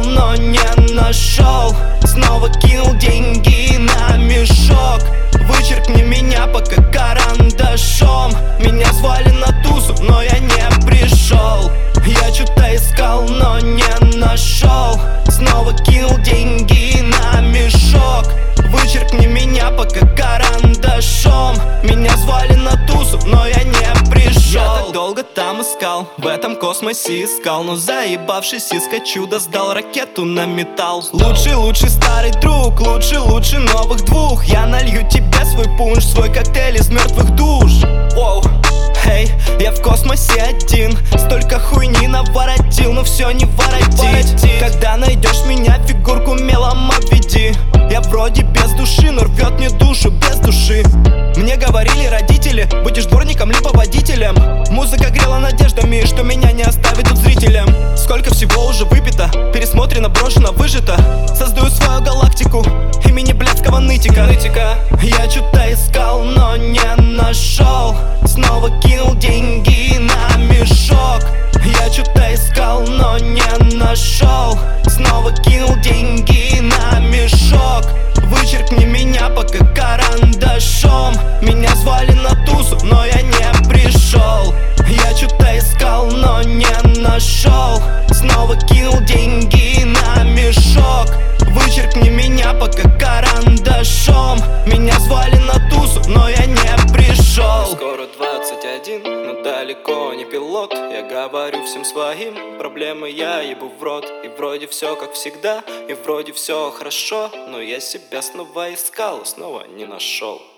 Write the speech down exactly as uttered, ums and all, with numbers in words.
но не нашел. Снова кинул деньги на мешок. Вычеркни меня пока карандашом. Меня звали на тусу, но я не пришел. Я что-то искал, но не нашел. Снова кинул деньги на мешок. Вычеркни меня пока карандашом. Меня звали на тусу, но я не пришел. Я так долго там искал, в этом космосе искал, но заебавшись искать чудо, сдал ракету на металл. Лучший, лучший старый друг, лучше, лучше новых двух. Я налью тебе свой пунш, свой коктейль из мертвых душ. Оу, эй, я в космосе один. Столько хуйни наворотил, но все не воротить. Когда найдешь меня, фигурку мелом обведи. Я вроде без души, но рвет мне душу без души. Мне говорили родители, будешь дворником либо водителем. Музыка грела надеждами, что меня не оставит тут зрителям. Сколько всего уже выпито, пересмотрено, брошено, выжито. Создаю свою галактику имени блядского нытика. Я что-то искал, но не нашел. Снова кинул деньги на мешок. Я что-то искал, но не нашел. Снова кинул деньги на мешок. Вычеркни меня пока карандашом. Меня звали на тусу, но я не пришел. Я что-то искал, но не нашел. Снова кинул деньги на мешок. Вычеркни меня пока карандашом. Меня звали на тусу, но я не пришел. Скоро двадцать один, но далеко не пилот. Я говорю всем своим, проблемы я ебу в рот. И вроде все как всегда, и вроде все хорошо, но я себя снова искал и снова не нашел.